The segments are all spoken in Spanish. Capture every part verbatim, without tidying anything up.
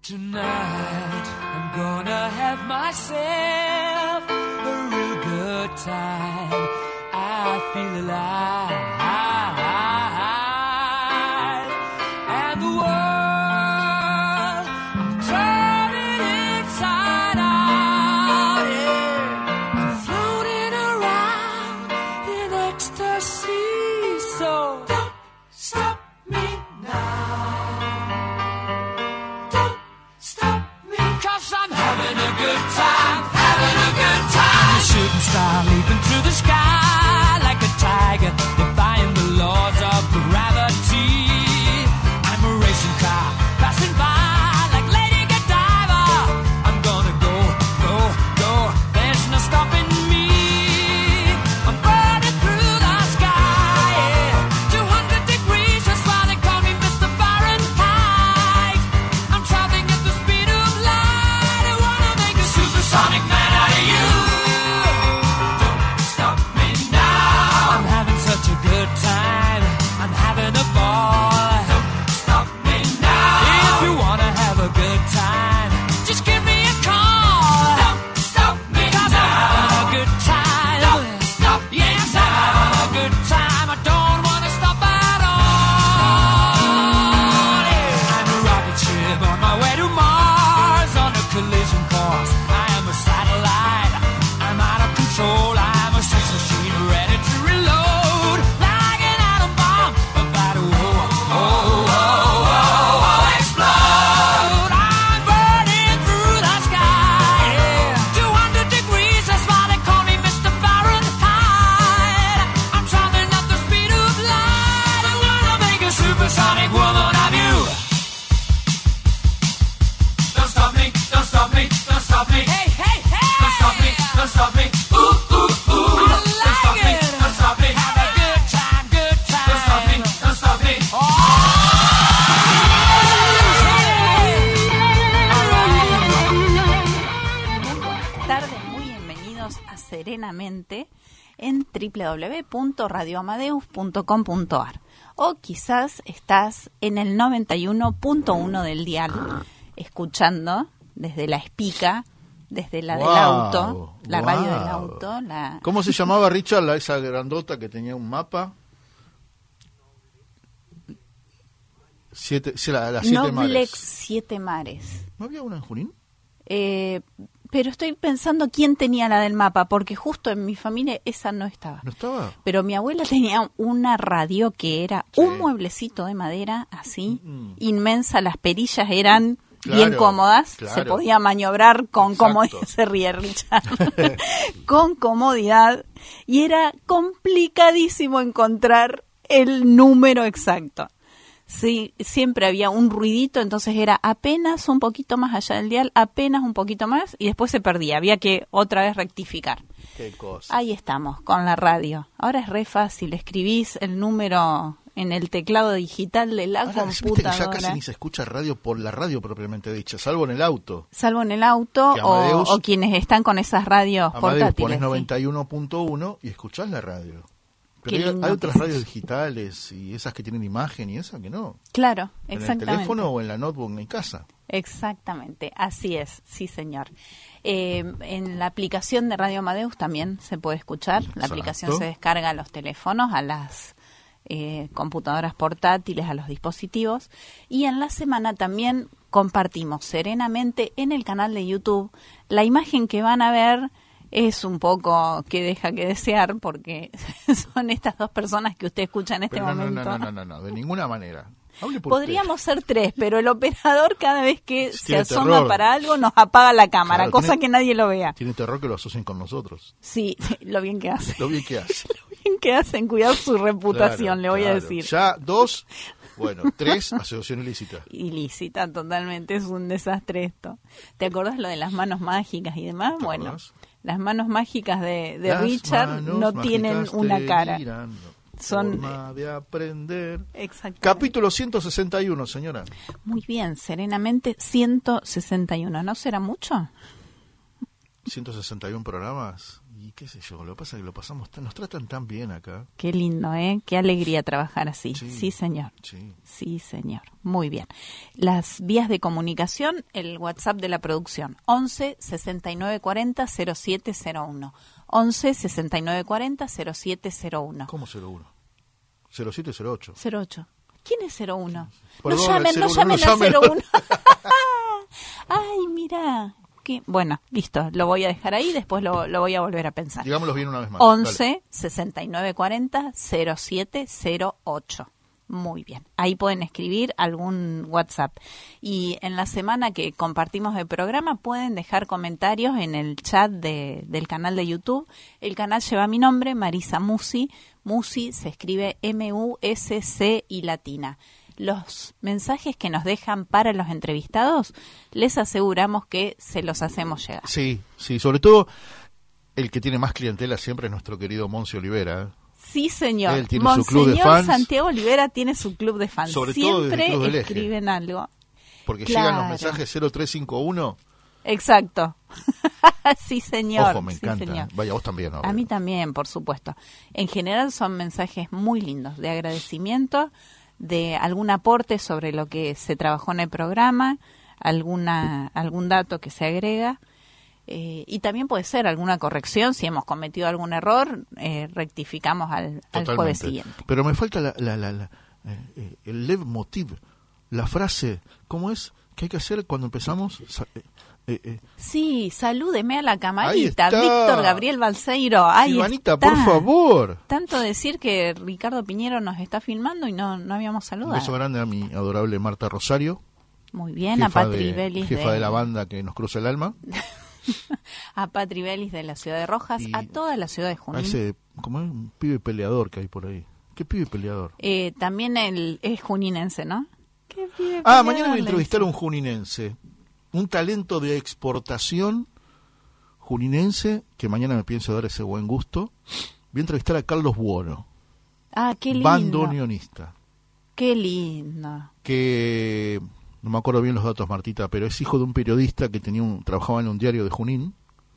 Tonight I'm gonna have myself a real good time. I feel alive, and the world I'm turning inside out. Yeah, I'm floating around in ecstasy. So don't stop me now. I'm having a good time, having a good time. A shooting star leaping through the sky like a tiger, defying the laws of gravity. I'm a racing car passing by like Lady Godiva. I'm gonna go, go, go. There's no stopping me. I'm burning through the sky, yeah. two hundred degrees, that's why they call me Mister Fahrenheit. I'm traveling at the speed of light. Supersonic man out of you. Don't stop me now. I'm having such a good time. I'm having a ball. Don't stop me now. If you wanna have a good time, just give me a call. Don't stop me now. I'm having a good time. Don't stop me yes, now. I'm having a good time. I don't wanna stop at all. Yeah. I'm a rocket ship on my way to Mars on a collision course. Satellite, I'm out of control. I'm a sex machine ready to reload, like an atom bomb about to oh, oh, oh, oh, oh, explode. I'm burning through the sky, yeah. two hundred degrees, that's why they call me Mister Fahrenheit. I'm traveling at the speed of light. I'm gonna make a supersonic woman of you. Don't stop me, don't stop me, don't stop me. Hey. Don't stop me, ooh, ooh, ooh. I like don't stop it. me, don't stop me. Have a good time, good time. Don't stop me, don't stop me. Oh. Buenas tardes, muy bienvenidos a Serenamente en doble u doble u doble u punto radio amadeus punto com punto a r. O quizás estás en el noventa y uno punto uno del dial, escuchando desde la espica, desde la wow, del auto, la wow. radio del auto. La... ¿Cómo se llamaba, Richard, la, esa grandota que tenía un mapa? Siete, la, la siete Noblex mares. Siete Mares. ¿No había una en Junín? Eh, pero estoy pensando quién tenía la del mapa, porque justo en mi familia esa no estaba. ¿No estaba? Pero mi abuela tenía una radio que era sí. un mueblecito de madera, así, mm. inmensa, las perillas eran... Claro, bien cómodas, claro. Se podía maniobrar con comodidad, se ríe Richard, con comodidad, y era complicadísimo encontrar el número exacto. Sí, siempre había un ruidito, entonces era apenas un poquito más allá del dial, apenas un poquito más, y después se perdía, había que otra vez rectificar. Qué cosa. Ahí estamos, con la radio. Ahora es re fácil, escribís el número en el teclado digital de la Ahora, computadora. Ya casi ni se escucha radio por la radio propiamente dicha, salvo en el auto. Salvo en el auto Amadeus, o, o quienes están con esas radios Amadeus, portátiles. Pones noventa y uno punto uno y escuchás la radio. Pero hay, hay otras radios digitales y esas que tienen imagen y esas que no. Claro, exactamente. En el teléfono o en la notebook en casa. Exactamente, así es, sí señor. Eh, en la aplicación de Radio Amadeus también se puede escuchar. La Exacto. aplicación se descarga a los teléfonos, a las eh, computadoras portátiles, a los dispositivos. Y en la semana también compartimos serenamente en el canal de YouTube. La imagen que van a ver es un poco que deja que desear, porque son estas dos personas que usted escucha en este pero no, momento. No, no, no, no, no, de ninguna manera. Podríamos ser tres, pero el operador cada vez que se tiene asoma terror. para algo nos apaga la cámara, Claro, cosa tiene, que nadie lo vea. Tiene terror que lo asocien con nosotros. Sí, lo bien que hace. Lo bien que hace. Lo bien que hacen, cuidar su reputación, Claro, le voy claro. a decir. Ya dos, bueno, tres, asociación ilícita. Ilícita, totalmente, es un desastre esto. ¿Te acordás lo de las manos mágicas y demás? Bueno, acordás? Las manos mágicas de, de Las Richard no tienen una cara. Dirán, Son forma de aprender. Exactamente. Capítulo ciento sesenta y uno, señora. Muy bien, serenamente ciento sesenta y uno. ¿No será mucho? ciento sesenta y uno programas. Y qué sé yo, lo que pasa es que lo pasamos, tan, nos tratan tan bien acá. Qué lindo, ¿eh? Qué alegría trabajar así. Sí, sí señor. Sí. sí, señor. Muy bien. Las vías de comunicación, el WhatsApp de la producción, once sesenta y nueve cuarenta cero siete cero uno. once sesenta y nueve cuarenta cero siete cero uno. ¿Cómo cero uno? cero siete cero ocho. cero ocho. ¿Quién es cero uno? Perdón, no llamen, cero no uno, llamen no al llamen. cero uno. Ay, mira. Qué... Bueno, listo. Lo voy a dejar ahí, después lo, lo voy a volver a pensar. Digámoslo bien una vez más. once sesenta y nueve cuarenta cero siete cero ocho. Muy bien. Ahí pueden escribir algún WhatsApp. Y en la semana que compartimos el programa pueden dejar comentarios en el chat de, del canal de YouTube. El canal lleva mi nombre, Marisa Musi. Musi se escribe M U S C y latina. Los mensajes que nos dejan para los entrevistados, les aseguramos que se los hacemos llegar. Sí, sí, sobre todo el que tiene más clientela siempre es nuestro querido Monsi Olivera, ¿eh? Sí, señor. Él tiene Monseñor su club de fans. Santiago Olivera tiene su club de fans. Sobre todo desde el Siempre Club del Eje. escriben algo. Porque Claro. llegan los mensajes cero tres cinco uno. Exacto. Sí, señor. Ojo, me Sí, encanta. señor. Vaya, vos también. ¿No? A mí también, por supuesto. En general son mensajes muy lindos, de agradecimiento, de algún aporte sobre lo que se trabajó en el programa, alguna algún dato que se agrega. Eh, y también puede ser alguna corrección, si hemos cometido algún error, eh, rectificamos al, al jueves siguiente. Pero me falta la, la, la, la, eh, el leitmotiv, la frase, ¿cómo es? ¿Qué hay que hacer cuando empezamos? Eh, eh, eh. Sí, salúdeme a la Ahí camarita, está. Víctor Gabriel Balseiro. Ahí Silvanita, está. por favor. Tanto decir que Ricardo Piñero nos está filmando y no, no habíamos Un saludado. beso grande a mi adorable Marta Rosario. Muy bien, jefa a Patri de, Belis jefa de, de la banda que nos cruza el alma. a Patri Belis de la ciudad de Rojas, Y a toda la ciudad de A Junín. ese, como es un pibe peleador que hay por ahí. ¿Qué pibe peleador? Eh, también el, es juninense, ¿no? ¿Qué pibe Ah, peleador mañana voy a le entrevistar a un dicen? juninense. Un talento de exportación juninense, que mañana me pienso dar ese buen gusto. Voy a entrevistar a Carlos Buono, Ah, qué lindo. bandoneonista, Qué lindo. que no me acuerdo bien los datos, Martita, pero es hijo de un periodista que tenía un, trabajaba en un diario de Junín,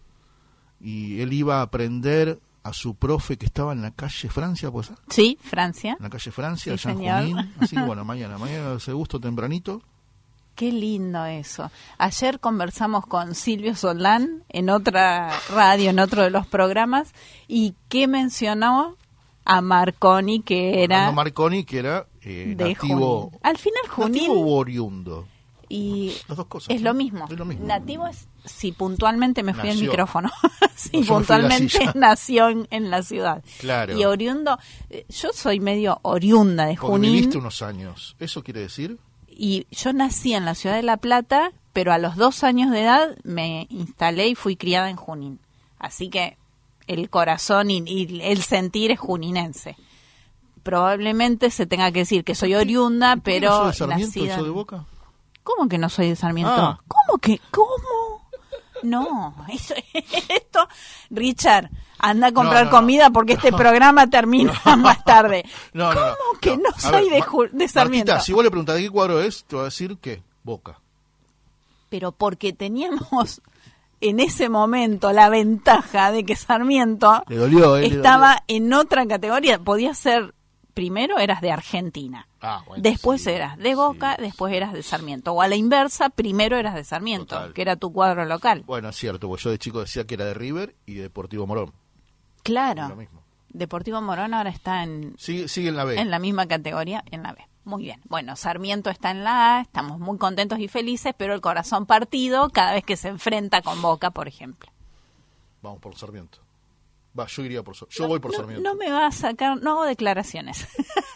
y él iba a aprender a su profe que estaba en la calle Francia, pues, en Sí, Francia. la calle Francia, Sí, allá señor. en Junín. Así que bueno, mañana, mañana ese gusto tempranito. Qué lindo eso. Ayer conversamos con Silvio Soldán en otra radio, en otro de los programas, y que mencionó a Marconi, que era Fernando Marconi, que era eh, de nativo, Junín. Al final Junín nativo u oriundo. y Las dos cosas. es ¿no? lo mismo. Es lo mismo. Nativo es si puntualmente me fui al Nació. micrófono, si No, yo me fui a la puntualmente silla. nació en, en la ciudad. Claro. Y oriundo, eh, yo soy medio oriunda de Porque Junín. viviste unos años. ¿Eso quiere decir? Y yo nací en la ciudad de La Plata, pero a los dos años de edad me instalé y fui criada en Junín. Así que el corazón y, y el sentir es juninense. Probablemente se tenga que decir que soy oriunda, ¿Y por qué pero no sos de Sarmiento y nacida... sos de Boca? ¿Cómo que no soy de Sarmiento? Ah. ¿Cómo que? ¿Cómo? No, eso, esto, Richard, anda a comprar No, no, no. comida porque este programa termina más tarde. No, no, ¿Cómo no, que no, A soy ver, de, Ma- Ju- de Sarmiento? Martita, si vos le preguntás de qué cuadro es, te va a decir que Boca. Pero porque teníamos en ese momento la ventaja de que Sarmiento Le dolió, ¿eh? Le estaba en otra categoría. Podía ser, primero eras de Argentina, Ah, bueno, después sí, eras de Boca, sí. después eras de Sarmiento. O a la inversa, primero eras de Sarmiento, Total. que era tu cuadro local. Bueno, es cierto, porque yo de chico decía que era de River y de Deportivo Morón. Claro. Lo mismo. Deportivo Morón ahora está en, Sigue, sigue en la B. en la misma categoría, en la B. Muy bien. Bueno, Sarmiento está en la A, estamos muy contentos y felices, pero el corazón partido cada vez que se enfrenta con Boca, por ejemplo. Vamos por Sarmiento. Va, yo iría por Sarmiento. Yo voy por no, Sarmiento. No me va a sacar, no hago declaraciones.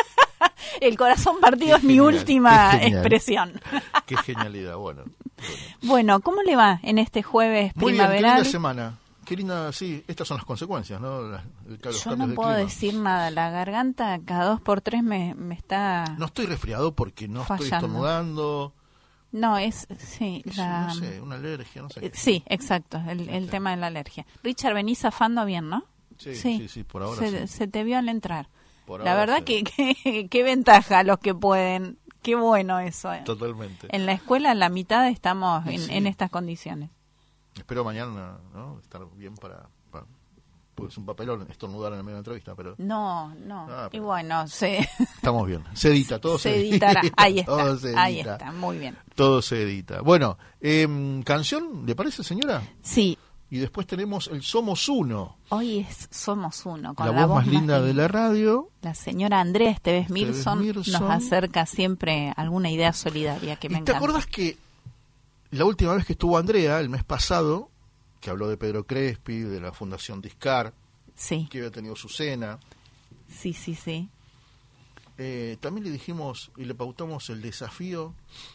El corazón partido Qué es mi genial, última qué genial. expresión. Qué genialidad, bueno. bueno. Bueno, ¿cómo le va en este jueves Muy bien, qué primaveral? linda semana. Qué linda, sí, estas son las consecuencias, ¿no? Las- el- los Yo cambios no de puedo clima. decir nada, la garganta cada dos por tres me, me está... No estoy resfriado porque no estoy Fallando. estornudando. No, es, sí, Es, la... No sé, una alergia, no sé. Eh, qué. Sí, exacto, el, el Sí. tema de la alergia. Richard, venís zafando bien, ¿no? Sí, sí, sí, por ahora se, sí. se te vio al entrar. Por La ahora verdad sí. que, que qué ventaja los que pueden. Qué bueno eso. eh. Totalmente. En la escuela, la mitad estamos Sí, en, sí. en estas condiciones. Espero mañana, ¿no? Estar bien para, para, porque es un papelón estornudar en el medio de la entrevista, pero... No, no, ah, y bueno, se... Estamos bien, se edita, todo se, se editará, ahí está, todo se edita. Ahí está, muy bien. Todo se edita. Bueno, eh, ¿canción le parece, señora? Sí. Y después tenemos el Somos Uno. Hoy es Somos Uno, con la, la voz más linda de la radio. La señora Andrea Esteves, Esteves Mirson, Mirson nos acerca siempre alguna idea solidaria que me ¿Y encanta. te acordás que la última vez que estuvo Andrea, el mes pasado, que habló de Pedro Crespi, de la Fundación Discar, sí, que había tenido su cena? Sí, sí, sí. Eh, también le dijimos y le pautamos el desafío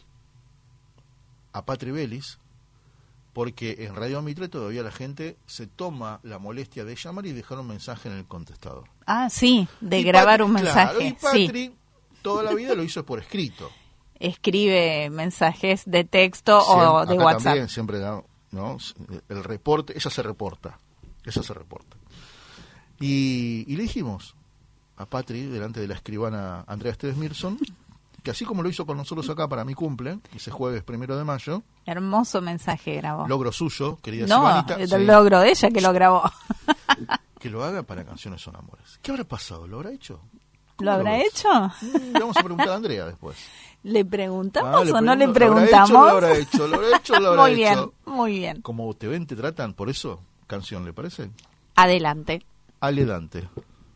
a Patri Vélez, porque en Radio Mitre todavía la gente se toma la molestia de llamar y dejar un mensaje en el contestador. Ah, sí, de y grabar Patri, un mensaje. Claro, y Patri sí. toda la vida lo hizo por escrito. Escribe mensajes de texto Siempre, o de acá WhatsApp. También siempre da, ¿no? El reporte, ella se reporta, ella se reporta. Y, y le dijimos a Patri, delante de la escribana Andrea Esteves Mirson, que así como lo hizo con nosotros acá para mi cumple, ese jueves primero de mayo, hermoso mensaje grabó. Logro suyo, querida no, Simonita. el sí, logro de ella que lo grabó. que lo haga para Canciones Son Amores. ¿Qué habrá pasado? ¿Lo habrá hecho? ¿Lo habrá ves? hecho? Mm, le vamos a preguntar a Andrea después. ¿Le preguntamos Ah, le o no le pregunto, preguntamos? ¿Lo habrá hecho? ¿Lo habrá hecho? ¿Lo habrá Muy bien, hecho? muy bien. Como te ven, te tratan, por eso, canción, ¿le parece? Adelante. Aledante.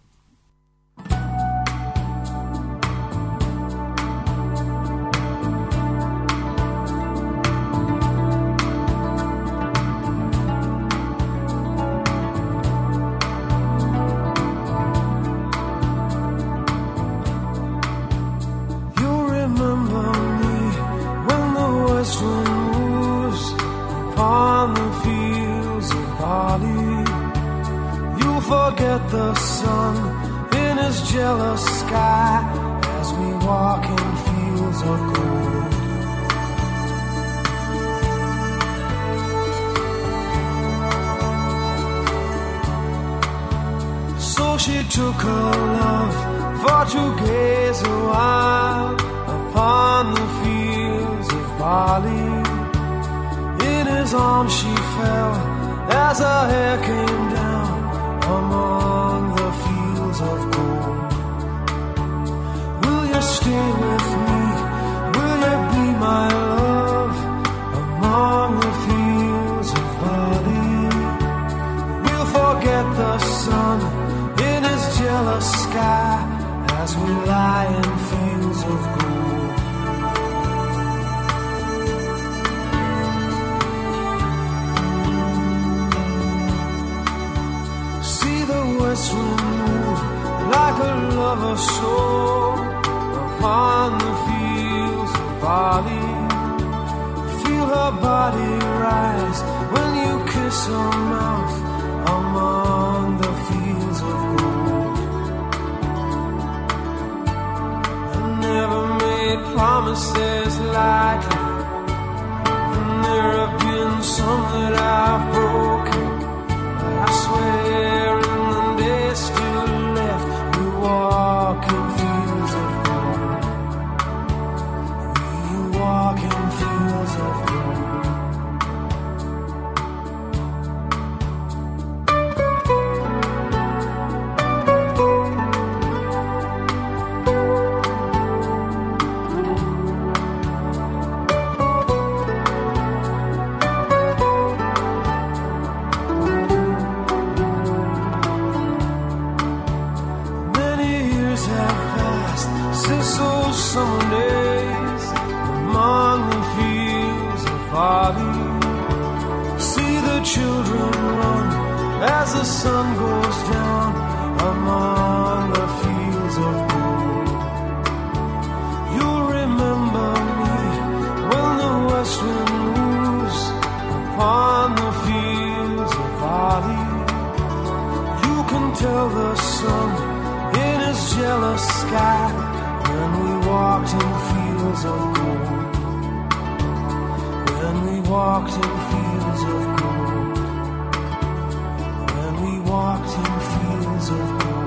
Forget the sun in his jealous sky as we walk in fields of gold. So she took her love for to gaze a while upon the fields of barley. In his arms she fell as her hair came down among the fields of gold. Will you stay with me? Will you be my love among the fields of barley? We'll forget the sun in his jealous sky as we lie in fields of gold. Move like a lover's soul upon the fields of barley. Feel her body rise when you kiss her mouth among the fields of gold. I never made promises lightly, and there have been some that I've broken, but I swear still left, we walk in fields of gold. We walk in fields of gold. As the sun goes down among the fields of gold, you'll remember me when the west wind moves upon the fields of barley. You can tell the sun in his jealous sky when we walked in fields of gold. When we walked in fields of gold. Walked in fields of gold.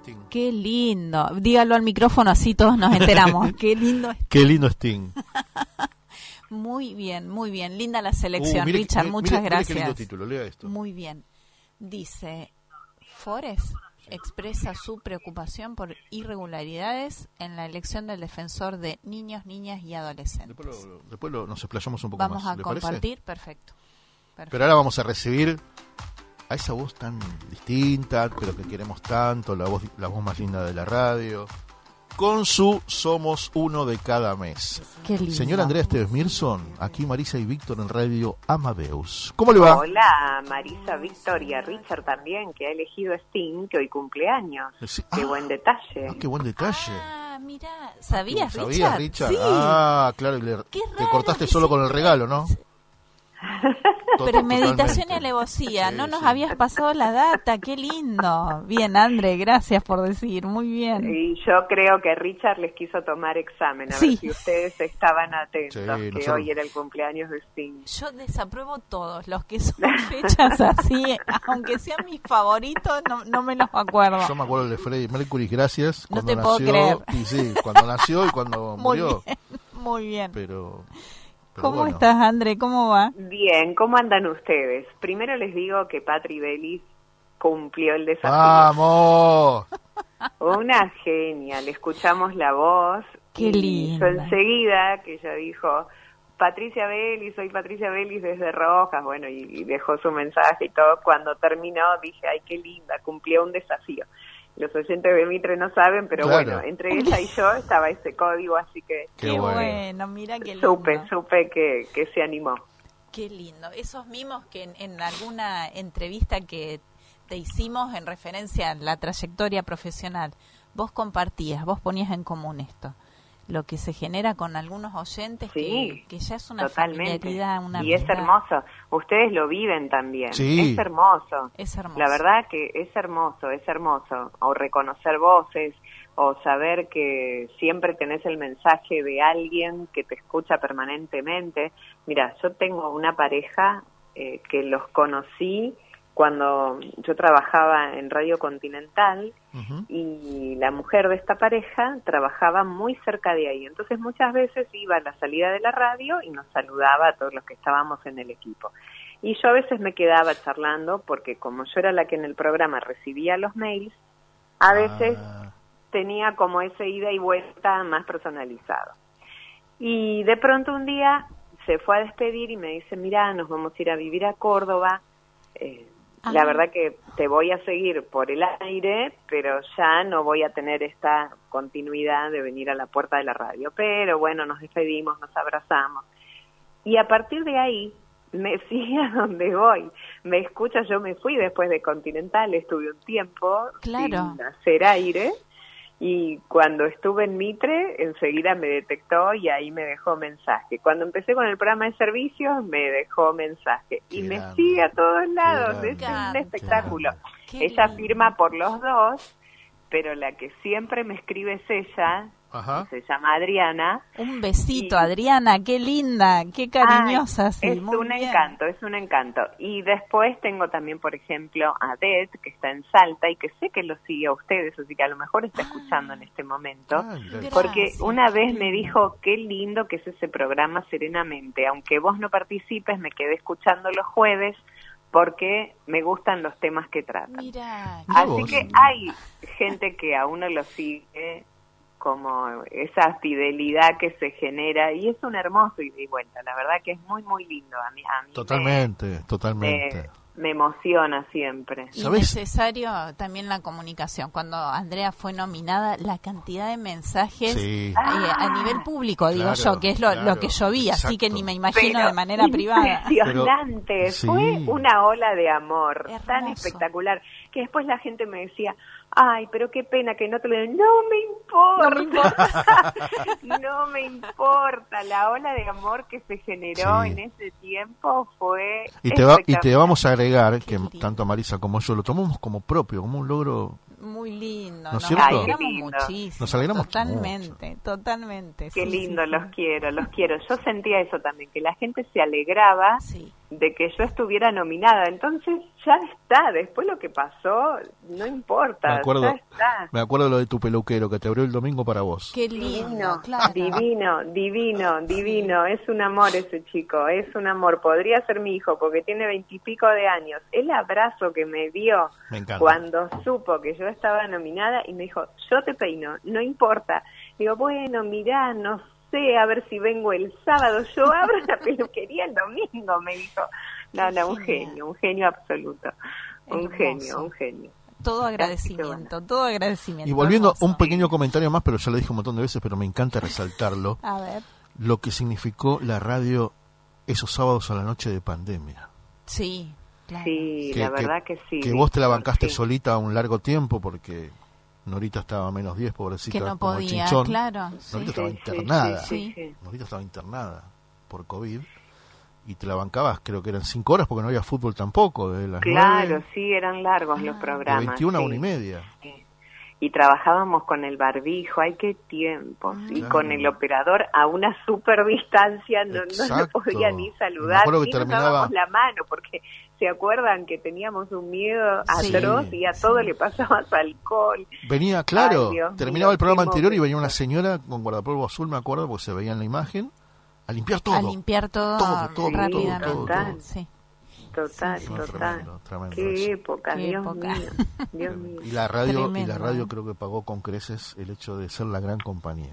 Sting. Qué lindo. Dígalo al micrófono, así todos nos enteramos. Qué lindo. Qué lindo Sting. Muy bien, muy bien. Linda la selección, uh, mire, Richard. mire, muchas mire, gracias. Mire qué lindo título, lea esto. Muy bien. Dice, Forest expresa su preocupación por irregularidades en la elección del defensor de niños, niñas y adolescentes. Después, lo, después lo, nos explayamos un poco vamos más. Vamos a compartir, perfecto. perfecto. Pero ahora vamos a recibir a esa voz tan distinta, pero que queremos tanto, la voz, la voz más linda de la radio, con su Somos Uno de Cada Mes. Qué lindo. Señora Andrea Esteves Mirson, aquí Marisa y Víctor en Radio Amadeus. ¿Cómo le va? Hola, Marisa, Víctor y a Richard también, que ha elegido Sting, que hoy cumpleaños. Sí. Qué Ah, buen detalle. Ah, qué buen detalle. Ah, mira, ¿sabías, Richard? ¿Sabías, Richard? Sí. Ah, claro, y le, Qué te raro cortaste que solo sí. con el regalo, ¿no? Pero meditación y Totalmente. alevosía, Sí, no nos sí. habías pasado la data, qué lindo. Bien, André, gracias por decir, muy bien. Y yo creo que Richard les quiso tomar examen, a Sí. ver si ustedes estaban atentos, Sí, que nosotros- hoy era el cumpleaños de Sting. Yo desapruebo todos los que son fechas así, aunque sean mis favoritos, no, no me los acuerdo. Yo me acuerdo del de Freddie Mercury, gracias. No Cuando te puedo nació, creer. Y sí, cuando nació y cuando Muy murió. bien, muy bien. Pero, pero ¿Cómo bueno. estás, André? ¿Cómo va? Bien, ¿cómo andan ustedes? Primero les digo que Patri Bellis cumplió el desafío. ¡Vamos! Una genia, le escuchamos la voz. Qué y linda. yo enseguida, que ella dijo, Patricia Bellis, soy Patricia Bellis desde Rojas, bueno, y, y dejó su mensaje y todo. Cuando terminó dije, ay, qué linda, cumplió un desafío. Los oyentes de Mitre no saben, pero Claro. bueno, entre ella y yo estaba ese código, así que Qué Qué bueno. bueno, mira qué lindo. supe, supe que, que se animó. Qué lindo. Esos mimos que en, en alguna entrevista que te hicimos en referencia a la trayectoria profesional, vos compartías, vos ponías en común esto, lo que se genera con algunos oyentes, Sí, que, que ya es una totalmente. familiaridad, una Y es amistad. hermoso. Ustedes lo viven también. Sí. Es hermoso. Es hermoso. La verdad que es hermoso, es hermoso. O reconocer voces, o saber que siempre tenés el mensaje de alguien que te escucha permanentemente. Mira, yo tengo una pareja eh, que los conocí cuando yo trabajaba en Radio Continental, Ujú. y la mujer de esta pareja trabajaba muy cerca de ahí. Entonces muchas veces iba a la salida de la radio y nos saludaba a todos los que estábamos en el equipo. Y yo a veces me quedaba charlando porque como yo era la que en el programa recibía los mails, a veces Ah, tenía como ese ida y vuelta más personalizado. Y de pronto un día se fue a despedir y me dice, mira, nos vamos a ir a vivir a Córdoba, eh, Ah. la verdad que te voy a seguir por el aire, pero ya no voy a tener esta continuidad de venir a la puerta de la radio. Pero bueno, nos despedimos, nos abrazamos. Y a partir de ahí me sigue a donde voy. Me escucha, yo me fui después de Continental, estuve un tiempo Claro. sin hacer aire. Y cuando estuve en Mitre, enseguida me detectó y ahí me dejó mensaje. Cuando empecé con el programa de servicios, me dejó mensaje. Qué y me grande, sigue a todos lados. grande, Es qué un espectáculo. Qué Ella lindo. firma por los dos, pero la que siempre me escribe es ella, Ajá. se llama Adriana. Un besito, Y- Adriana, qué linda, qué cariñosa, Ay, sí, es muy un bien. encanto, es un encanto. Y después tengo también, por ejemplo, a Det, que está en Salta y que sé que lo sigue a ustedes, así que a lo mejor está escuchando en este momento. Ah, mirá. Gracias. Porque una vez qué me lindo. dijo, qué lindo que es ese programa Serenamente. Aunque vos no participes, me quedé escuchando los jueves porque me gustan los temas que tratan. Mira, Mirá Así vos. que hay gente que a uno lo sigue como esa fidelidad que se genera y es un hermoso ida y vuelta. La verdad que es muy, muy lindo. A mí, a mí Totalmente, me, totalmente. me, me emociona siempre. y ¿Sabés? necesario también la comunicación. Cuando Andrea fue nominada, la cantidad de mensajes Sí. eh, a nivel público, digo Claro, yo, que es lo, claro, lo que yo vi, así que exacto. ni me imagino Pero de manera privada. impresionante, Pero- sí. fue una ola de amor Hermoso. tan espectacular que después la gente me decía, ay, pero qué pena que no te lo den. No me importa, No me importa. no me importa. La ola de amor que se generó Sí. en ese tiempo fue Y te, va, y te espectacular. vamos a agregar, Qué que lindo. tanto Marisa como yo lo tomamos como propio, como un logro. Muy lindo, ¿No es nos cierto? Ay, qué alegramos lindo. muchísimo. Nos alegramos totalmente, totalmente. Qué sí, lindo, sí, los sí. quiero, los quiero. Yo sentía eso también, que la gente se alegraba Sí. de que yo estuviera nominada. Entonces ya está, después lo que pasó no importa, me acuerdo, ya está. Me acuerdo lo de tu peluquero que te abrió el domingo para vos. Qué lindo, divino, claro. divino, divino, divino, es un amor ese chico, es un amor, podría ser mi hijo porque tiene veintipico de años. El abrazo que me dio me cuando supo que yo estaba nominada y me dijo, yo te peino, no importa. Digo, bueno, mirá, no sé, a ver si vengo el sábado, yo abro la peluquería el domingo, me dijo. No, no, un genio, un genio absoluto, un Hermoso. genio, un genio. Todo agradecimiento, todo agradecimiento. Y volviendo, hermoso. un pequeño comentario más, pero ya lo dije un montón de veces, pero me encanta resaltarlo. A ver. Lo que significó la radio esos sábados a la noche de pandemia. Sí, claro. Sí, que, la verdad que, que sí. Que vos te la bancaste sí. solita un largo tiempo porque Norita estaba a menos diez, pobrecita. Que no como podía, el chinchón. claro. Norita Sí. estaba Sí, internada. sí, sí, sí. Norita estaba internada por COVID. Y te la bancabas, creo que eran cinco horas porque no había fútbol tampoco. De las Claro, nueve, sí, eran largos los Ah. programas. de veintiuna a sí. una y media. Sí. Y trabajábamos con el barbijo, ay, qué tiempos. Ah. Y Claro. con el operador a una super distancia, no, no lo Exacto. podía ni Y me saludar, acuerdo que ni nos terminaba- dábamos la mano, porque se acuerdan que teníamos un miedo Sí. atroz y a todo Sí. le pasabas alcohol. Venía, claro, Ay, Dios terminaba mío, el programa qué anterior y venía momento. una señora con guardapolvo azul, me acuerdo, porque se veía en la imagen, a limpiar todo. A limpiar todo, Todo, todo, rápidamente. todo, todo. Sí. Total, Sí, No, total. tremendo, tremendo Qué eso. época, Qué Dios época. mío, Dios mío. Y la radio, y Tremendo, la radio ¿eh? creo que pagó con creces el hecho de ser la gran compañía.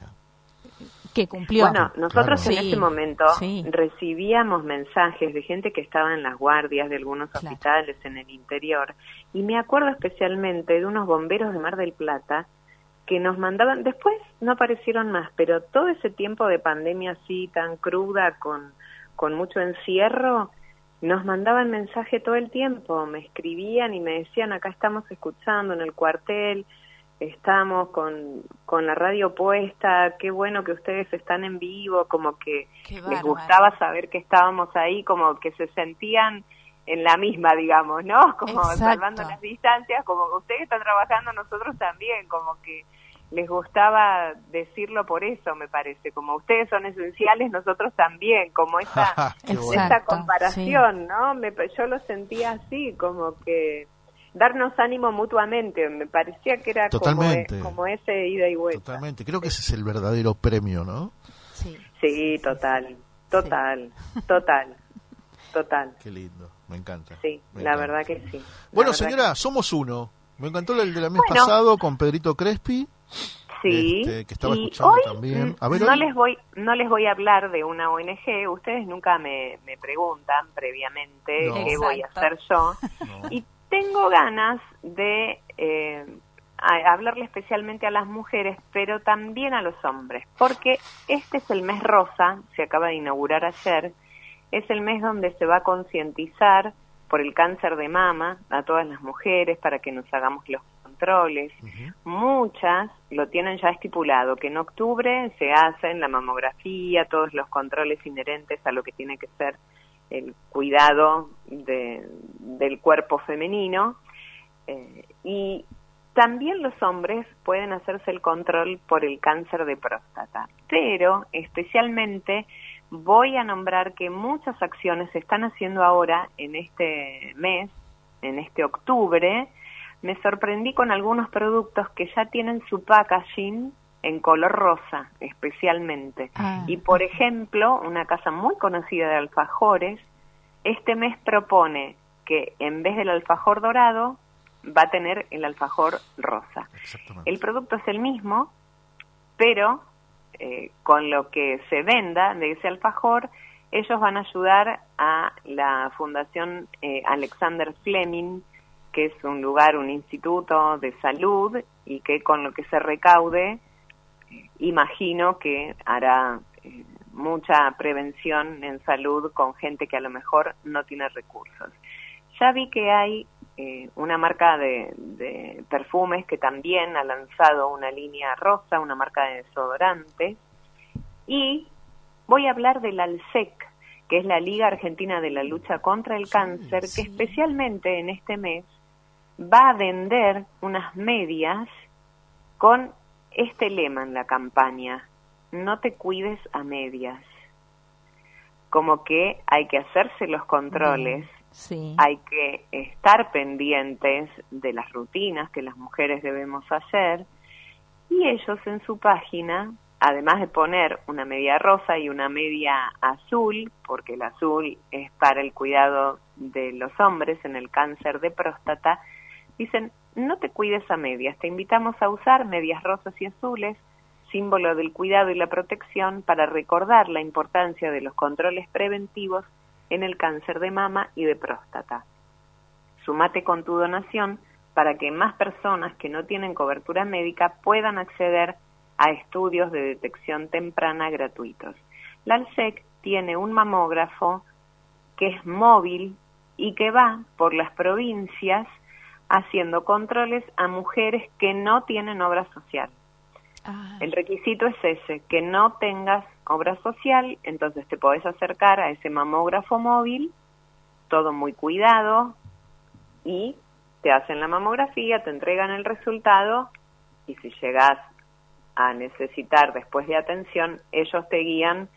Que cumplió. Bueno, nosotros Claro. en Sí, ese momento sí. recibíamos mensajes de gente que estaba en las guardias de algunos Claro. hospitales en el interior y me acuerdo especialmente de unos bomberos de Mar del Plata que nos mandaban, después no aparecieron más, pero todo ese tiempo de pandemia así tan cruda con, con mucho encierro, nos mandaban mensaje todo el tiempo, me escribían y me decían, acá estamos escuchando en el cuartel, estamos con, con la radio puesta, qué bueno que ustedes están en vivo, como que Qué les bárbaro. gustaba saber que estábamos ahí, como que se sentían en la misma, digamos, ¿no? Como Exacto. salvando las distancias, como que ustedes están trabajando, nosotros también, como que les gustaba decirlo por eso, me parece, como ustedes son esenciales, nosotros también, como esa, Qué Exacto. bueno. esa comparación, ¿no? Me, yo lo sentía así, como que darnos ánimo mutuamente, me parecía que era como, Totalmente. como ese ida y vuelta. Totalmente. Creo que ese es el verdadero premio, ¿no? Sí. Sí, total, total, total, total. Qué lindo. Me encanta. Sí, me la encanta. verdad que sí. Bueno, la verdad señora, somos uno. Me encantó el de la mes Bueno. pasado con Pedrito Crespi. Sí, este, que estaba y escuchando hoy también. mm, A ver, no hoy- les voy no les voy a hablar de una O N G, ustedes nunca me, me preguntan previamente No. qué voy a Exacto. hacer yo, No. y tengo ganas de eh, a- hablarle especialmente a las mujeres, pero también a los hombres, porque este es el mes rosa, se acaba de inaugurar ayer, es el mes donde se va a concientizar por el cáncer de mama a todas las mujeres para que nos hagamos los controles. Ujú. Muchas lo tienen ya estipulado, que en octubre se hacen la mamografía, todos los controles inherentes a lo que tiene que ser el cuidado de, del cuerpo femenino. Eh, y también los hombres pueden hacerse el control por el cáncer de próstata, pero especialmente voy a nombrar que muchas acciones se están haciendo ahora en este mes, en este octubre. Me sorprendí con algunos productos que ya tienen su packaging en color rosa, especialmente. Ah. Y, por ejemplo, una casa muy conocida de alfajores, este mes propone que en vez del alfajor dorado, va a tener el alfajor rosa. Exactamente. El producto es el mismo, pero eh, con lo que se venda de ese alfajor, ellos van a ayudar a la Fundación eh, Alexander Fleming, que es un lugar, un instituto de salud, y que con lo que se recaude, eh, imagino que hará eh, mucha prevención en salud con gente que a lo mejor no tiene recursos. Ya vi que hay eh, una marca de, de perfumes que también ha lanzado una línea rosa, una marca de desodorantes, y voy a hablar del ALSEC, que es la Liga Argentina de la Lucha contra el Cáncer, sí. que especialmente en este mes va a vender unas medias con este lema en la campaña: no te cuides a medias. como que hay que hacerse los controles, sí. hay que estar pendientes de las rutinas que las mujeres debemos hacer, y ellos en su página, además de poner una media rosa y una media azul, porque el azul es para el cuidado de los hombres en el cáncer de próstata, dicen, no te cuides a medias, te invitamos a usar medias rosas y azules, símbolo del cuidado y la protección, para recordar la importancia de los controles preventivos en el cáncer de mama y de próstata. Sumate con tu donación para que más personas que no tienen cobertura médica puedan acceder a estudios de detección temprana gratuitos. La ALSEC tiene un mamógrafo que es móvil y que va por las provincias haciendo controles a mujeres que no tienen obra social. Ah. El requisito es ese, que no tengas obra social, entonces te podés acercar a ese mamógrafo móvil, todo muy cuidado, y te hacen la mamografía, te entregan el resultado, y si llegás a necesitar después de atención, ellos te guían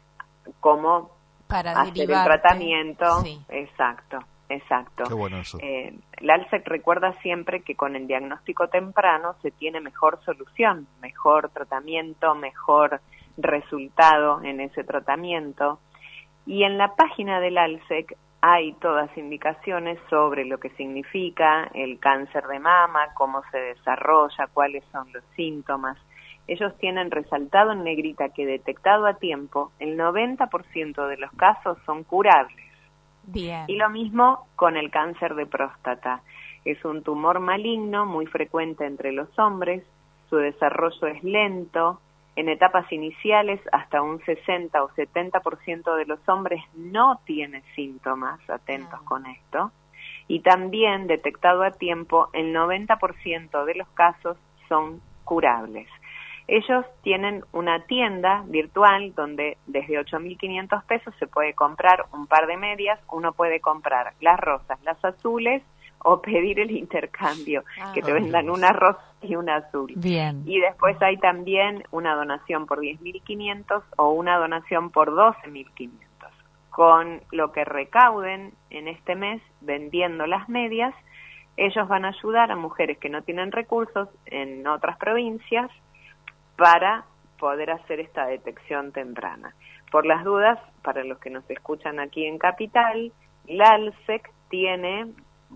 cómo para hacer derivarte. El tratamiento. Sí. Exacto, exacto. Qué bueno eso. Eh, la ALSEC recuerda siempre que con el diagnóstico temprano se tiene mejor solución, mejor tratamiento, mejor resultado en ese tratamiento. Y en la página del ALSEC hay todas indicaciones sobre lo que significa el cáncer de mama, cómo se desarrolla, cuáles son los síntomas. Ellos tienen resaltado en negrita que detectado a tiempo, el noventa por ciento de los casos son curables. Bien. Y lo mismo con el cáncer de próstata. Es un tumor maligno muy frecuente entre los hombres, su desarrollo es lento, en etapas iniciales hasta un sesenta o setenta por ciento de los hombres no tiene síntomas, atentos no. con esto, y también detectado a tiempo, el noventa por ciento de los casos son curables. Ellos tienen una tienda virtual donde desde ocho mil quinientos pesos se puede comprar un par de medias, uno puede comprar las rosas, las azules o pedir el intercambio, ah, que te vendan una rosa y una azul. Bien. Y después hay también una donación por diez mil quinientos o una donación por doce mil quinientos. Con lo que recauden en este mes vendiendo las medias, ellos van a ayudar a mujeres que no tienen recursos en otras provincias para poder hacer esta detección temprana. Por las dudas, para los que nos escuchan aquí en Capital, la ALSEC tiene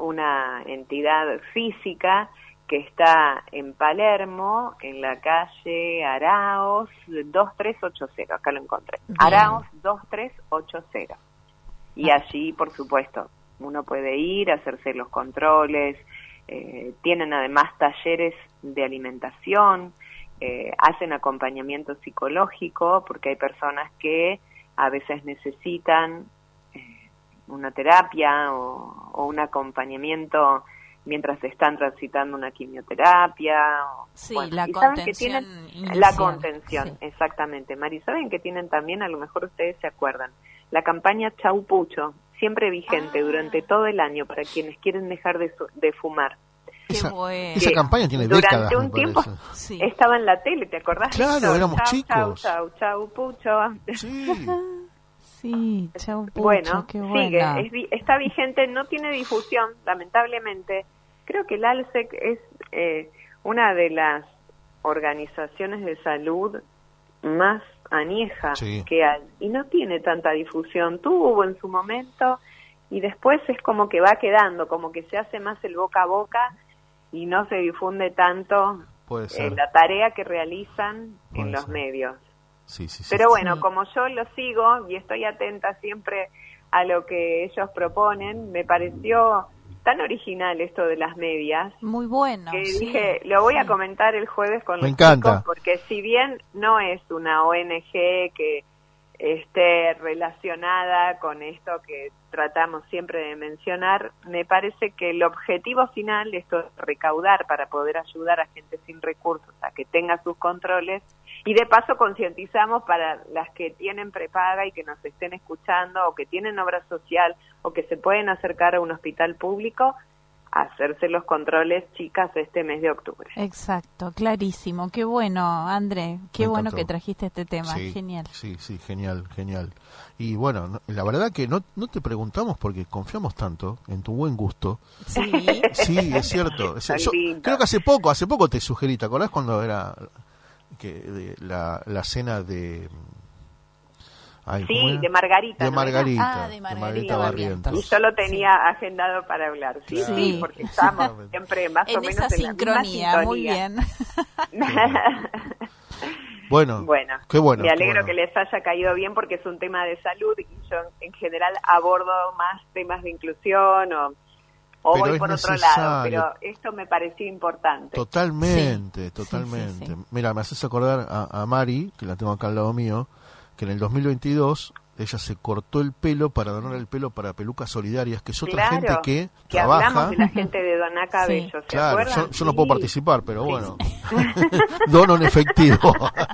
una entidad física que está en Palermo, en la calle Araos dos tres ocho cero, acá lo encontré, Bien. Araos dos tres ocho cero. Y allí, por supuesto, uno puede ir a hacerse los controles, eh, tienen además talleres de alimentación, Eh, hacen acompañamiento psicológico, porque hay personas que a veces necesitan eh, una terapia o, o un acompañamiento mientras están transitando una quimioterapia. O, sí, bueno, la y contención saben que tienen inicial. La contención, sí. Exactamente. Mari, ¿saben que tienen también, a lo mejor ustedes se acuerdan, la campaña Chau Pucho, siempre vigente ah. durante todo el año para quienes quieren dejar de, de fumar? Esa, bueno. esa campaña tiene Durante décadas, un tiempo sí. estaba en la tele, ¿te acordás? Claro, chau, éramos chau, chicos. Chau, chau, chau, Pucho. Sí. Sí, chau, Pucho, bueno, qué sigue, buena. es, está vigente, no tiene difusión, lamentablemente. Creo que el ALSEC es eh, una de las organizaciones de salud más añeja sí. que hay, y no tiene tanta difusión. Tuvo en su momento, y después es como que va quedando, como que se hace más el boca a boca, y no se difunde tanto eh, la tarea que realizan Puede en los ser. medios. Sí, sí, sí, Pero sí. bueno, como yo lo sigo y estoy atenta siempre a lo que ellos proponen, me pareció tan original esto de las medias. Muy bueno. Que sí, dije, lo voy sí. a comentar el jueves con me los encanta. chicos, porque si bien no es una O N G que esté relacionada con esto que tratamos siempre de mencionar, me parece que el objetivo final, esto es recaudar para poder ayudar a gente sin recursos a que tenga sus controles, y de paso concientizamos para las que tienen prepaga y que nos estén escuchando, o que tienen obra social, o que se pueden acercar a un hospital público, hacerse los controles, chicas, este mes de octubre. Exacto, clarísimo. Qué bueno, André, qué Me bueno encantó. que trajiste este tema, Sí, genial. Sí, sí, genial, genial. Y bueno, no, la verdad que no, no te preguntamos porque confiamos tanto en tu buen gusto. Sí, Sí, es cierto. Es- Tan yo lindo. creo que hace poco, hace poco te sugerí, ¿te acordás cuando era que de, la, la cena de... Ay, ¿cómo Sí, era? de Margarita. De ¿no Margarita. Ah, de Margarita Barrientos. era? Y yo lo tenía agendado para hablar. Sí, Claro. sí, porque estamos Exactamente. siempre más o en menos esa en la misma sincronía, muy bien. Bueno, Bueno, qué bueno. me qué alegro bueno. que les haya caído bien porque es un tema de salud y yo en general abordo más temas de inclusión o, o Pero voy es por otro necesario. lado, pero esto me pareció importante. Totalmente, Sí, totalmente. sí, sí, sí. Mira, me haces acordar a, a Mari, que la tengo acá al lado mío, que en el dos mil veintidós ella se cortó el pelo para donar el pelo para Pelucas Solidarias, que es otra Claro, gente que, que trabaja. hablamos de la gente de Doná Cabello, ¿se Claro, acuerdan? yo, yo no Sí. puedo participar, pero bueno, dono en efectivo.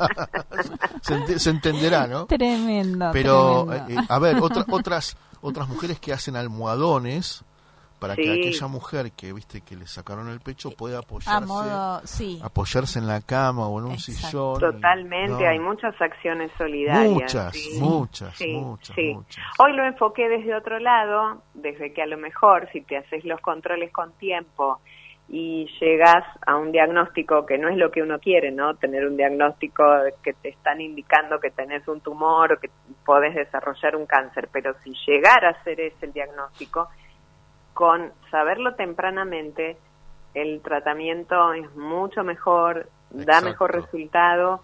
se, ent- se entenderá, ¿no? Tremendo, Pero, tremendo. eh, a ver, otra, otras otras mujeres que hacen almohadones para que Sí. aquella mujer que, viste, que le sacaron el pecho pueda apoyarse, A modo, sí. apoyarse en la cama o en un Exacto. sillón. Totalmente, No. hay muchas acciones solidarias. Muchas, sí. muchas, Sí, muchas, sí. muchas. Hoy lo enfoqué desde otro lado, desde que a lo mejor si te haces los controles con tiempo y llegas a un diagnóstico que no es lo que uno quiere, ¿no? Tener un diagnóstico que te están indicando que tenés un tumor o que podés desarrollar un cáncer, pero si llegara a ser ese el diagnóstico, con saberlo tempranamente, el tratamiento es mucho mejor, da Exacto. mejor resultado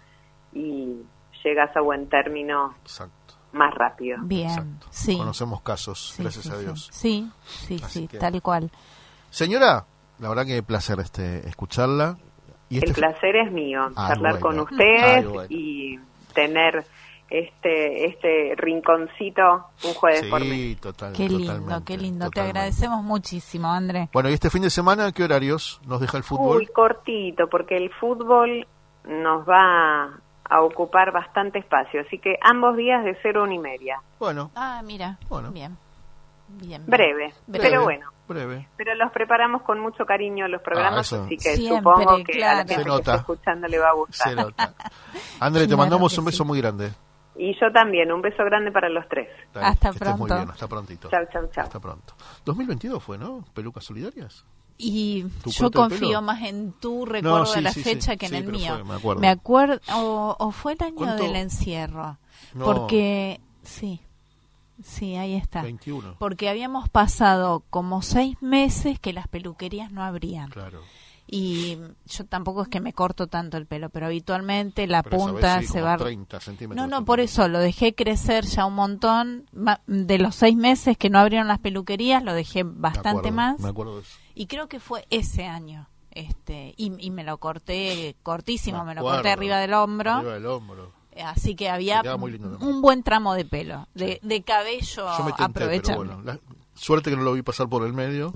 y llegas a buen término Exacto, más rápido. Bien, exacto. sí. Conocemos casos, Sí, gracias sí, a sí. Dios. Sí, sí, Así sí, que- tal cual. Señora, la verdad que placer este escucharla. Y El este placer es mío, Ah, charlar bueno. con ustedes Ay, bueno. y tener este este rinconcito un jueves por mes. Sí, total, Qué lindo, totalmente, qué lindo. Te totalmente. agradecemos muchísimo, André. Bueno, ¿y este fin de semana qué horarios nos deja el fútbol? Uy, cortito, porque el fútbol nos va a ocupar bastante espacio, así que ambos días de cero a una y media. Bueno, Ah, mira. Bueno. Bien. Bien. bien. Breve, Breve. pero bueno. breve. Pero los preparamos con mucho cariño los programas, Ah, eso. así que Siempre, supongo que a claro. la gente Se que nota. está escuchando le va a gustar. Se nota. André, te Claro mandamos que un beso sí. muy grande. Y yo también, un beso grande para los tres. Dale, Hasta que estés muy pronto. bien, hasta prontito. Chau, chau, chau. Hasta pronto. dos mil veintidós fue, ¿no? Pelucas Solidarias. Y ¿Tu yo corte de confío pelo? más en tu recuerdo sí, de la sí, fecha sí. que en Sí, el pero mío. fue, me acuerdo. Me acuerdo, o, o fue el año ¿Cuánto? del encierro. No. Porque, sí, sí, ahí está. veintiuno. Porque habíamos pasado como seis meses que las peluquerías no abrían. Claro. Y yo tampoco es que me corto tanto el pelo, pero habitualmente la Pero esa punta vez sí, se como va... treinta centímetros. No, no, por eso lo dejé crecer ya un montón. Ma- De los seis meses que no abrieron las peluquerías, lo dejé Me bastante acuerdo, más. Me acuerdo de eso. Y creo que fue ese año. este Y, y me lo corté cortísimo, me, Me lo acuerdo. corté arriba del hombro. Arriba del hombro. Así que había Te quedaba muy lindo también. un buen tramo de pelo, de, Sí. de cabello Yo me tenté, aprovechable. pero bueno. La, suerte que no lo vi pasar por el medio.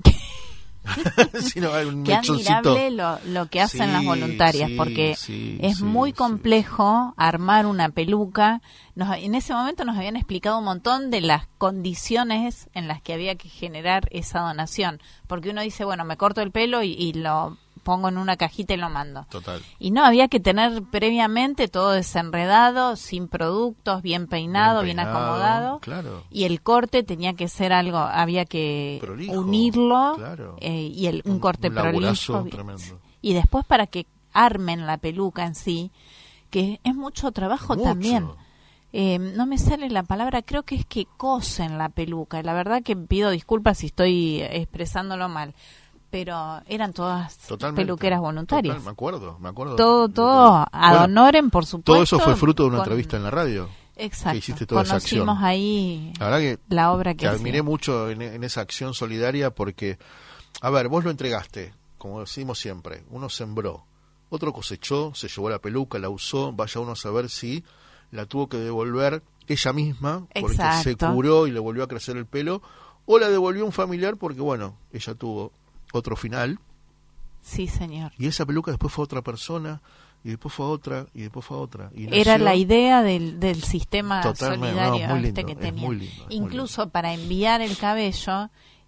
Sino hay un Qué mechoncito. admirable lo, lo que hacen Sí, las voluntarias, sí, porque sí, es sí, muy sí. complejo armar una peluca. Nos, en ese momento nos habían explicado un montón de las condiciones en las que había que generar esa donación, porque uno dice, bueno, me corto el pelo y, y lo pongo en una cajita y lo mando. Total. Y no, había que tener previamente todo desenredado, sin productos, bien peinado, bien, peinado, acomodado. Claro. Y el corte tenía que ser algo, había que Prolijo, unirlo, claro. eh, y el, un, Un- corte un laburazo prolijo. tremendo. Y después para que armen la peluca en sí, que es mucho trabajo Mucho. también. Eh, no me sale la palabra, creo que es que cosen la peluca. La verdad que pido disculpas si estoy expresándolo mal, pero eran todas Totalmente. peluqueras voluntarias. Total, me acuerdo, me acuerdo. Todo, todo ad Bueno, honorem, por supuesto. todo eso fue fruto de una con- entrevista en la radio. Exacto. que hiciste toda esa acción. Conocimos ahí La verdad que la obra que te admiré hacía. mucho en, en esa acción solidaria porque, a ver, vos lo entregaste, como decimos siempre, uno sembró, otro cosechó, se llevó la peluca, la usó, vaya uno a saber si la tuvo que devolver ella misma porque se Exacto. curó y le volvió a crecer el pelo, o la devolvió un familiar porque, bueno, ella tuvo otro final, Sí, señor. y esa peluca después fue a otra persona, y después fue a otra, y después fue a otra. Y Era nació- la idea del, del sistema Totalmente, solidario no, muy este lindo, que es tenía. muy lindo, es muy Incluso para enviar el cabello,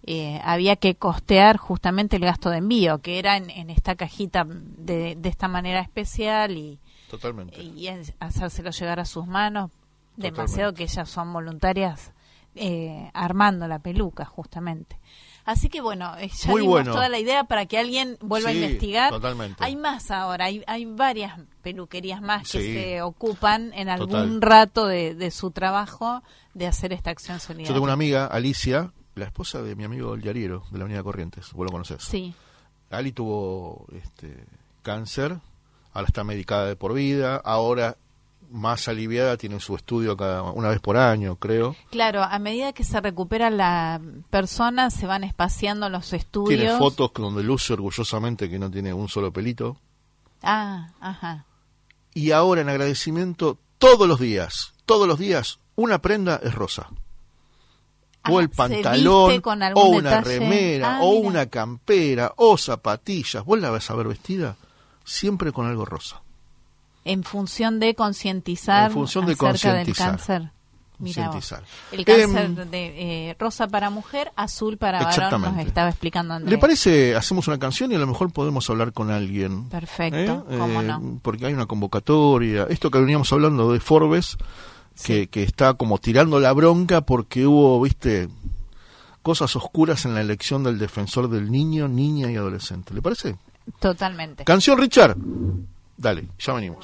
eh, había que costear justamente el gasto de envío, que era en, en esta cajita de, de esta manera especial y, Totalmente. y hacérselo llegar a sus manos. Demasiado que ellas son voluntarias eh, armando la peluca, justamente. Así que bueno, eh, ya Muy dimos bueno. toda la idea para que alguien vuelva Sí, a investigar. totalmente. Hay más ahora, hay, hay varias peluquerías más que Sí. se ocupan en algún Total. rato de, de su trabajo de hacer esta acción solidaria. Yo tengo una amiga, Alicia, la esposa de mi amigo el diariero de la Avenida Corrientes, vos lo conocés. Sí. Ali tuvo este, cáncer, ahora está medicada de por vida, ahora más aliviada, tiene su estudio cada una vez por año, creo. Claro, a medida que se recupera la persona, se van espaciando los estudios. Tiene fotos donde luce orgullosamente que no tiene un solo pelito. Ah, ajá. Y ahora en agradecimiento, todos los días, todos los días, una prenda es rosa. O Ah, el ¿se pantalón, viste con algún o una detalle? remera, Ah, o mira. una campera, o zapatillas. Vos la vas a ver vestida siempre con algo rosa. En función de concientizar En función de acerca del concientizar. cáncer. Mirá vos. Concientizar. El cáncer Em, de eh, rosa para mujer, azul para varón, nos Exactamente. estaba explicando Andrés. ¿Le parece, hacemos una canción y a lo mejor podemos hablar con alguien? Perfecto, ¿Eh? cómo Eh, no. Porque hay una convocatoria. Esto que veníamos hablando de Forbes, que, Sí. que está como tirando la bronca porque hubo, viste, cosas oscuras en la elección del defensor del niño, niña y adolescente. ¿Le parece? Totalmente. Canción, Richard. Dale, ya venimos.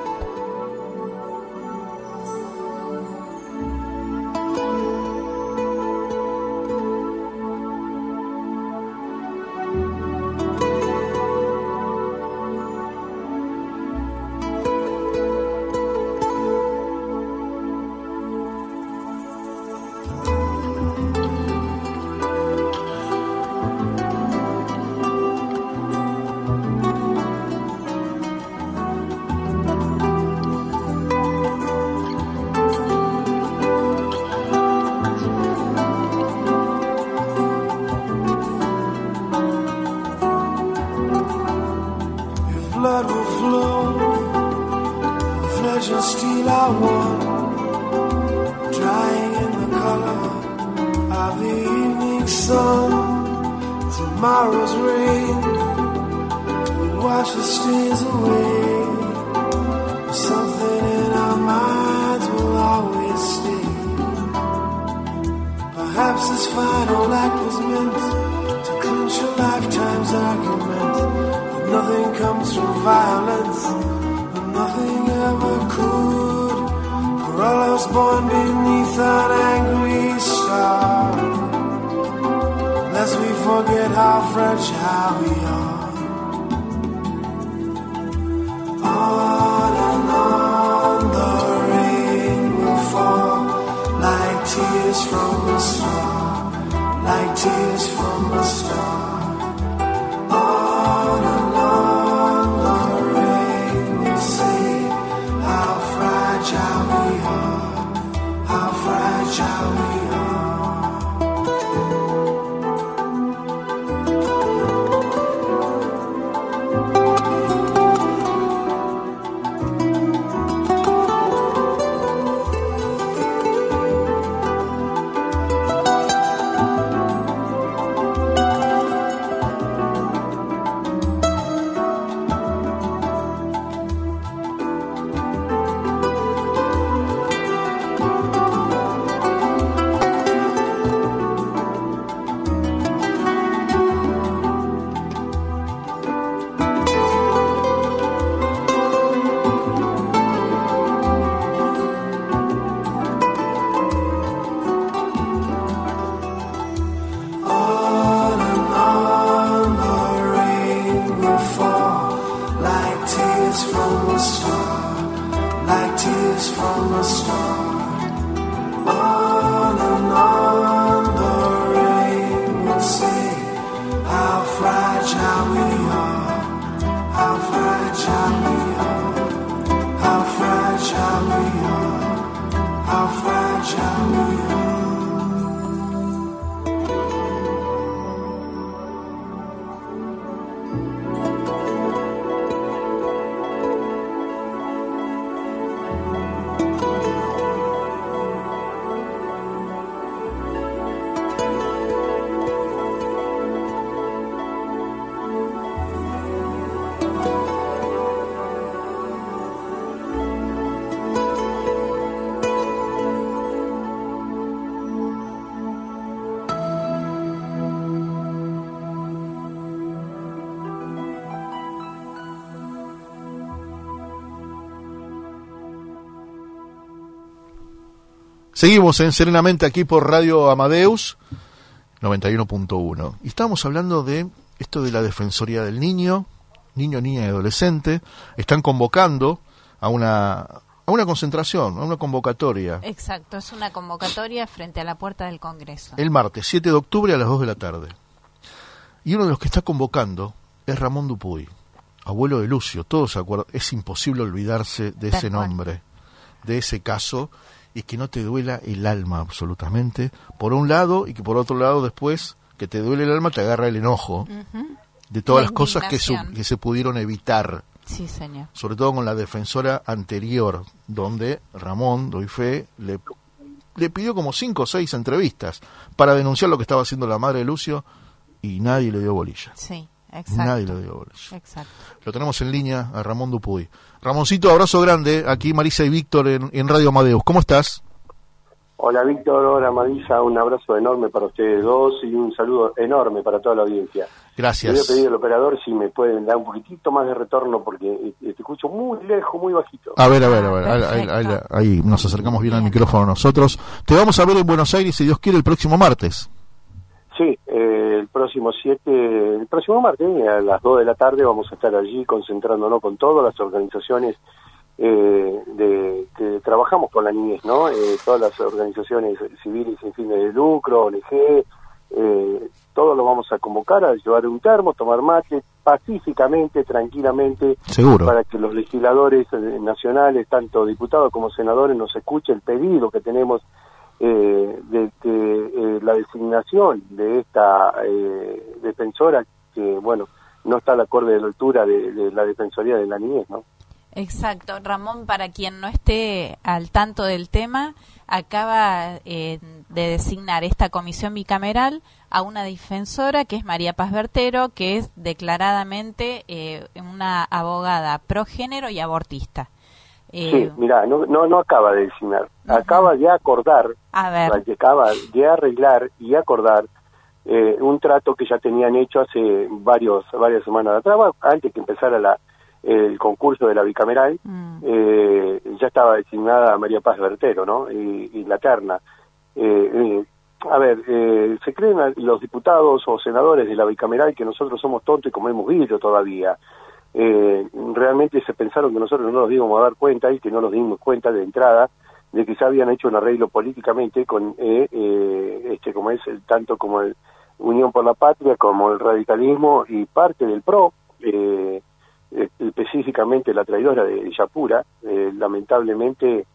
Blood will flow, flesh and steel are one, drying in the color of the evening sun. Tomorrow's rain will wash the stains away. Something in our minds will always stay. Perhaps this final act was meant to clinch a lifetime's argument. Nothing comes from violence, and nothing ever could. For all of us born beneath an angry star, lest we forget how fragile we are. On and on the rain will fall, like tears from a star, like tears from a star. On and on the rain will say how fragile we are, how fragile we are. On and on the rain will fall, like tears from a star, like tears from a star. On and on the rain will say how fragile we are, how fragile we are, how fragile we are, how fragile we are. Seguimos en Serenamente aquí por Radio Amadeus noventa y uno punto uno. Y estábamos hablando de esto de la Defensoría del Niño, niño, niña y adolescente. Están convocando a una, a una concentración, a una convocatoria. Exacto, es una convocatoria frente a la puerta del Congreso. El martes siete de octubre a las dos de la tarde. Y uno de los que está convocando es Ramón Dupuy, abuelo de Lucio. Todos se acuerdan, es imposible olvidarse de ese nombre, de ese caso, y que no te duela el alma absolutamente, por un lado, y que por otro lado después, que te duele el alma, te agarra el enojo uh-huh. de todas la las cosas que, su, que se pudieron evitar. Sí, señor. Sobre todo con la defensora anterior, donde Ramón, doy fe, le, le pidió como cinco o seis entrevistas para denunciar lo que estaba haciendo la madre de Lucio, y nadie le dio bolilla. Sí. Exacto. Nadie le dio bolilla. Exacto. Lo tenemos en línea a Ramón Dupuy. Ramoncito, abrazo grande. Aquí Marisa y Víctor en, en Radio Amadeus. ¿Cómo estás? Hola Víctor, hola Marisa. Un abrazo enorme para ustedes dos y un saludo enorme para toda la audiencia. Gracias. Le voy a pedir al operador si me pueden dar un poquitito más de retorno porque te escucho muy lejos, muy bajito. A ver, a ver, a ver. Ahí, ahí, ahí, ahí nos acercamos bien al micrófono nosotros. Te vamos a ver en Buenos Aires, si Dios quiere, el próximo martes. Sí, eh, el próximo siete, el próximo martes, a las dos de la tarde, vamos a estar allí concentrándonos con todas las organizaciones eh, de que trabajamos con la niñez, ¿no? Eh, todas las organizaciones civiles sin fines de lucro, O N G, eh, todos lo vamos a convocar a llevar un termo, tomar mate, pacíficamente, tranquilamente, seguro, para que los legisladores nacionales, tanto diputados como senadores, nos escuchen el pedido que tenemos Eh, de que eh, la designación de esta eh, defensora, que bueno, no está al acorde de la altura de, de la Defensoría de la Niñez, ¿no? Exacto. Ramón, para quien no esté al tanto del tema, acaba eh, de designar esta comisión bicameral a una defensora que es María Paz Bertero, que es declaradamente eh, una abogada progénero y abortista. Eh, sí, mira, no, no no acaba de designar, uh-huh. acaba de acordar, a ver. acaba de arreglar y acordar eh, un trato que ya tenían hecho hace varios varias semanas atrás, antes que empezara la, el concurso de la bicameral, uh-huh. eh, ya estaba designada María Paz Bertero, ¿no? Y, y la terna. Eh, eh, a ver, eh, se creen los diputados o senadores de la bicameral que nosotros somos tontos y comemos vidrio todavía. Eh, realmente se pensaron que nosotros no nos íbamos a dar cuenta y que no nos dimos cuenta de entrada de que ya habían hecho un arreglo políticamente con eh, eh, este como es el, tanto como el Unión por la Patria como el radicalismo y parte del P R O, eh, eh, específicamente la traidora de Yapura. Eh, lamentablemente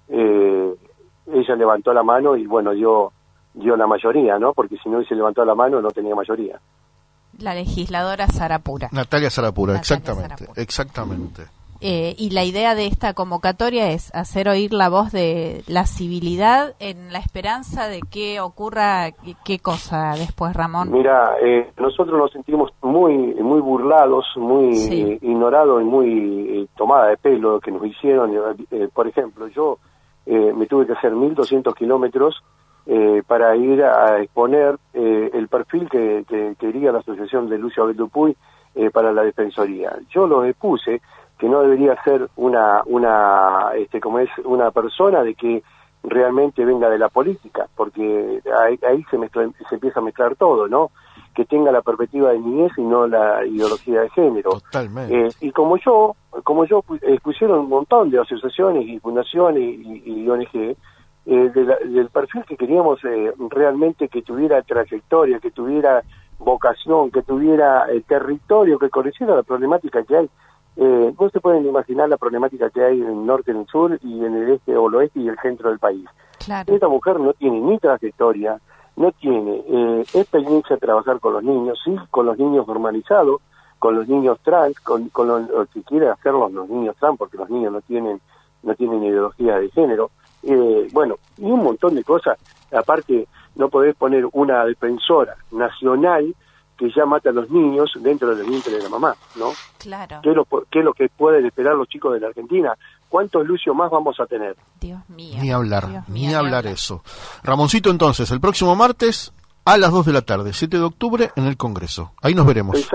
eh, ella levantó la mano y bueno dio dio la mayoría, ¿no? Porque si no hubiese levantado la mano no tenía mayoría. La legisladora Sarapura. Natalia Sarapura, Natalia exactamente, Sarapura. exactamente. Eh, y la idea de esta convocatoria es hacer oír la voz de la civilidad en la esperanza de que ocurra qué, qué cosa después, Ramón. Mira, eh, nosotros nos sentimos muy muy burlados, muy sí. eh, ignorados y muy eh, tomada de pelo que nos hicieron. Eh, por ejemplo, yo eh, me tuve que hacer mil doscientos kilómetros Eh, para ir a exponer eh, el perfil que, que quería la asociación de Lucio Abel Dupuy eh, para la Defensoría. Yo lo expuse que no debería ser una una este como es una persona de que realmente venga de la política, porque ahí, ahí se mezcla, se empieza a mezclar todo, ¿no? Que tenga la perspectiva de niñez y no la ideología de género. Totalmente. Eh, y como yo, como yo expusieron un montón de asociaciones y fundaciones y, y, y O N G. Eh, de la, del perfil que queríamos eh, realmente que tuviera trayectoria, que tuviera vocación, que tuviera eh, territorio, que conociera la problemática que hay. Eh, no se pueden imaginar la problemática que hay en el norte, en el sur y en el este o el oeste y el centro del país. Claro. Esta mujer no tiene ni trayectoria, no tiene eh, experiencia de trabajar con los niños, sí, con los niños normalizados, con los niños trans, con, con lo, lo que quieren hacerlos los niños trans, porque los niños no tienen no tienen ideología de género. Eh, bueno, y un montón de cosas. Aparte, no podés poner una defensora nacional que ya mata a los niños dentro del vientre de la mamá, ¿no? Claro. ¿Qué es lo, qué es lo que pueden esperar los chicos de la Argentina? ¿Cuántos Lucio más vamos a tener? Dios mío. Ni hablar, Dios ni mío, hablar ni eso. Ramoncito, entonces, el próximo martes a las dos de la tarde, siete de octubre, en el Congreso. Ahí nos veremos. Exactamente.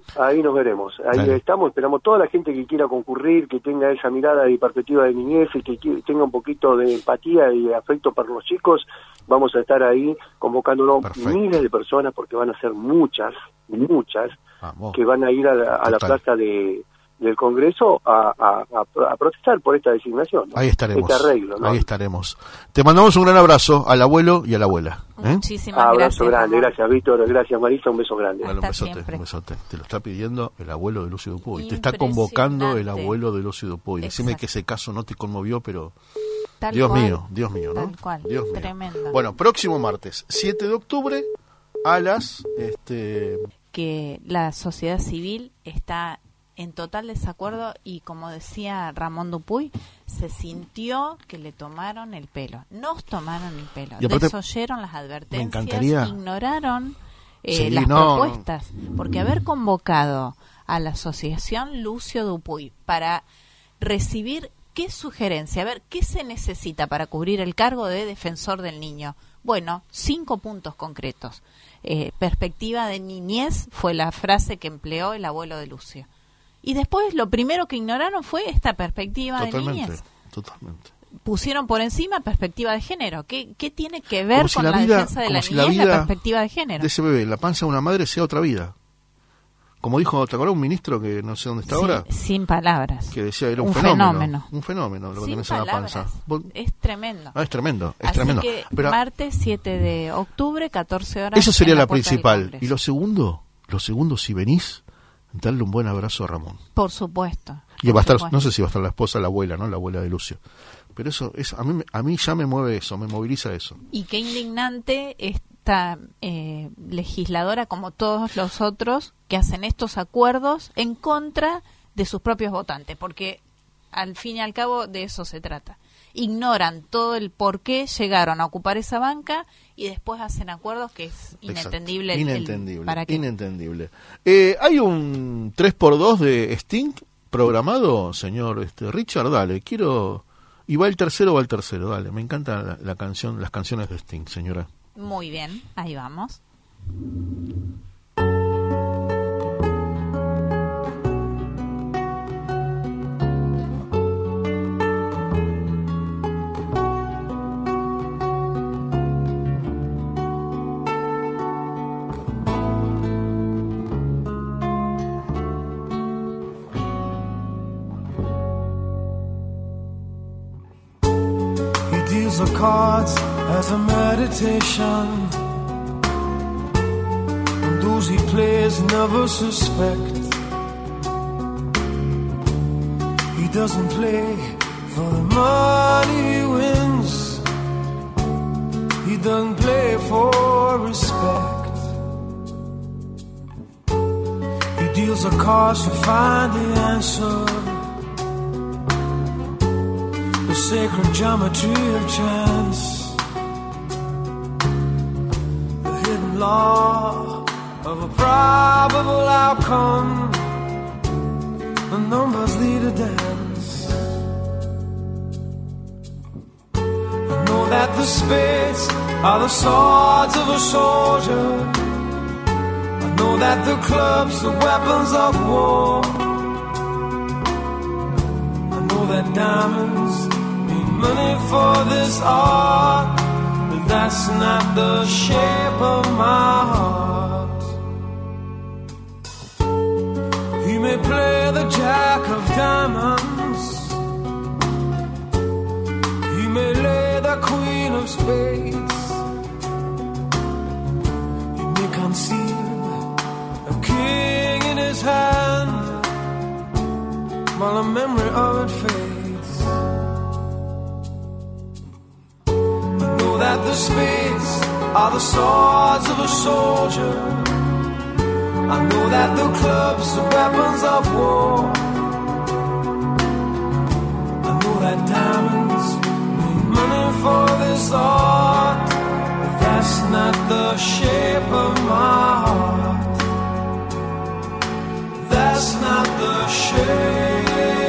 ahí nos veremos. Ahí Dale. estamos, esperamos toda la gente que quiera concurrir, que tenga esa mirada y perspectiva de niñez y que tenga un poquito de empatía y afecto para los chicos. Vamos a estar ahí convocándonos Perfecto. miles de personas, porque van a ser muchas, muchas, Vamos. que van a ir a la, a la plaza de del Congreso a, a, a, a protestar por esta designación, ¿no? Ahí estaremos, este arreglo, ¿no? ahí estaremos. Te mandamos un gran abrazo al abuelo y a la abuela. ¿eh? Muchísimas abrazo gracias. Abrazo grande, gracias Víctor, gracias Marisa, un beso grande. Bueno, un besote, siempre. un besote. Te lo está pidiendo el abuelo de Lucio Dupuy, te está convocando el abuelo de Lucio Dupuy. Decime que ese caso no te conmovió, pero... Tal Dios cual. mío, Dios mío, ¿no? Tal cual. Dios mío. Tremendo. Bueno, próximo martes, siete de octubre, a las... este que la sociedad civil está en total desacuerdo y, como decía Ramón Dupuy, se sintió que le tomaron el pelo. Nos tomaron el pelo, aparte, desoyeron las advertencias, ignoraron eh, sí, las no, propuestas, porque haber convocado a la asociación Lucio Dupuy para recibir qué sugerencia, a ver, qué se necesita para cubrir el cargo de defensor del niño. Bueno, cinco puntos concretos. Eh, perspectiva de niñez fue la frase que empleó el abuelo de Lucio. Y después lo primero que ignoraron fue esta perspectiva totalmente, de niñez. Totalmente. Pusieron por encima perspectiva de género. ¿Qué, qué tiene que ver si con la, la vida, defensa de la si niñez la, la perspectiva de género? De ese bebé, la panza de una madre sea otra vida. Como dijo, ¿te acuerdas un ministro que no sé dónde está sí, ahora? Sin palabras. Que decía era un, un fenómeno, fenómeno. Un fenómeno lo que sin tenés en la panza. Es tremendo. Ah, es tremendo, es Así tremendo. Que Pero, martes siete de octubre, catorce horas. Eso sería la, la principal. Y lo segundo, lo segundo, si venís, darle un buen abrazo a Ramón. Por supuesto. Y por va a estar, supuesto. no sé si va a estar la esposa, la abuela, ¿no? La abuela de Lucio. Pero eso, eso a mí, a mí ya me mueve eso, me moviliza eso. Y qué indignante esta eh, legisladora, como todos los otros, que hacen estos acuerdos en contra de sus propios votantes, porque al fin y al cabo de eso se trata. Ignoran todo el por qué llegaron a ocupar esa banca y después hacen acuerdos que es inentendible. Exacto. Inentendible, el, ¿para qué? Inentendible. Eh, ¿Hay un tres por dos de Sting programado, señor este, Richard? Dale, quiero... ¿Y va el tercero o va el tercero? Dale, me encanta la, la canción, las canciones de Sting, señora. Muy bien, ahí vamos. The cards as a meditation, and those he plays never suspect. He doesn't play for the money he wins, he doesn't play for respect. He deals the cards to find the answer, the sacred geometry of chance, the hidden law of a probable outcome. The numbers lead a dance. I know that the spades are the swords of a soldier. I know that the clubs are weapons of war. I know that diamonds money for this art, but that's not the shape of my heart. He may play the jack of diamonds, he may lay the queen of spades, he may conceal a king in his hand while the memory of it fades. That the spades are the swords of a soldier. I know that the clubs are weapons of war. I know that diamonds need money for this art, but that's not the shape of my heart. That's not the shape,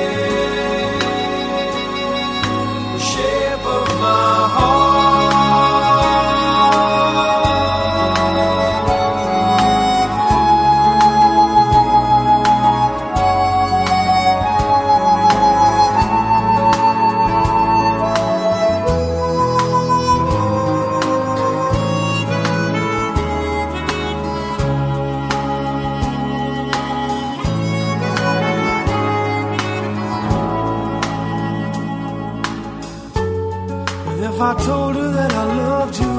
the shape of my heart. And if I told her that I loved you,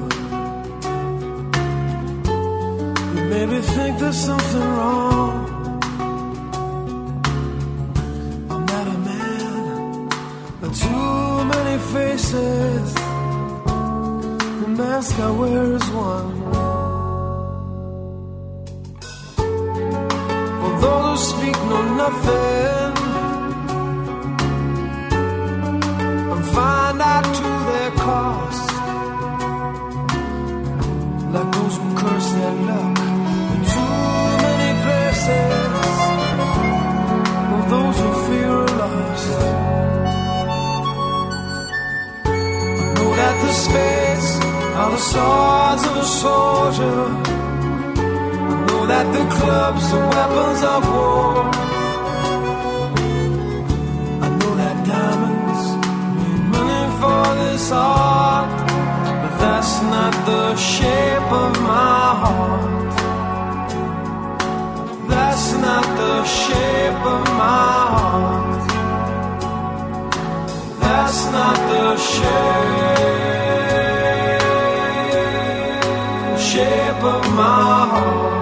you maybe think there's something wrong. I'm not a man, but too many faces. The mask I wear is one. For those who speak know nothing and find out to their cost, like those who curse their luck in too many places, or those who fear are lost. I know that the spades are the swords of a soldier. I know that the clubs are weapons of war. I know that diamonds mean money for this art, but that's not the shape of my heart. That's not the shape of my heart. That's not the shape, shape of my heart.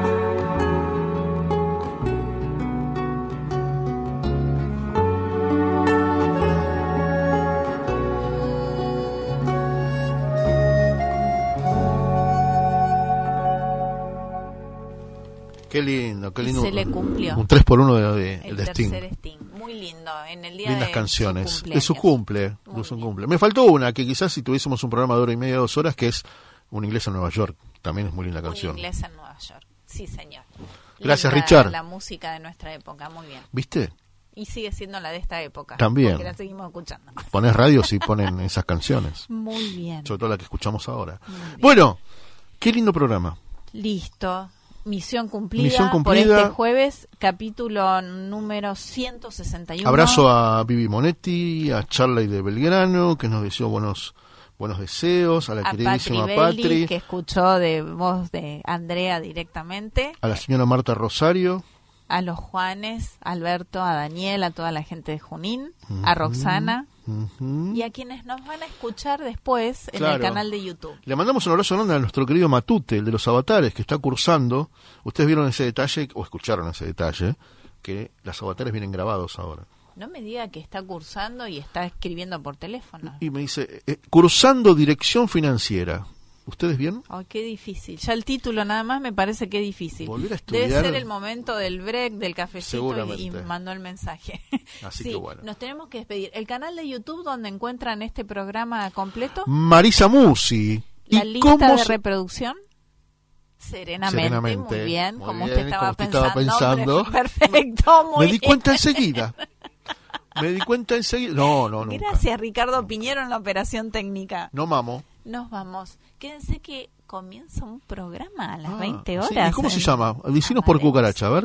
Qué lindo, qué lindo. Y se le cumplió. Un tres por uno de, de, el de Sting. tercer Sting. Muy lindo. En el día Lindas de canciones. Su Es su cumple. Es su cumple. Me faltó una que quizás si tuviésemos un programa de hora y media, dos horas, que es Un inglés en Nueva York. También es muy linda canción. Un inglés en Nueva York. Sí, señor. Gracias, Linda, Richard. La música de nuestra época. Muy bien. ¿Viste? Y sigue siendo la de esta época. También. Porque la seguimos escuchando. Ponés radio si ponen esas canciones. Muy bien. Sobre todo la que escuchamos ahora. Bueno, qué lindo programa. Listo. Misión cumplida, Misión cumplida. Por este jueves, capítulo número ciento sesenta y uno. Abrazo a Vivi Monetti, a Charley de Belgrano, que nos deseó buenos buenos deseos, a la a queridísima Patri, Patri, Belli, que escuchó de voz de Andrea directamente, a la señora Marta Rosario, a los Juanes, a Alberto, a Daniel, a toda la gente de Junín, uh-huh, a Roxana, uh-huh, y a quienes nos van a escuchar después en claro. el canal de YouTube. Le mandamos un abrazo grande a nuestro querido Matute, el de los avatares, que está cursando. Ustedes vieron ese detalle, o escucharon ese detalle, que los avatares vienen grabados ahora. No me diga que está cursando y está escribiendo por teléfono. Y me dice, eh, cursando dirección financiera. ¿Ustedes bien? Ay, qué difícil. Ya el título nada más me parece que difícil. Volver a estudiar. Debe ser el momento del break, del cafecito y, y mandó el mensaje. Así sí, que bueno. Nos tenemos que despedir. El canal de YouTube donde encuentran este programa completo. Marisa Musi. La lista de reproducción. Serenamente, Serenamente, muy bien, muy como bien, usted estaba como usted pensando. Estaba pensando. Perfecto, muy Me di bien. cuenta enseguida. Me di cuenta enseguida. No, no, no. Gracias, Ricardo Piñero, en la operación técnica. No mamo. Nos vamos. Quédense que comienza un programa a las ah, veinte horas. Sí. ¿Y cómo en... se llama? Decinos por cucaracha, a ver.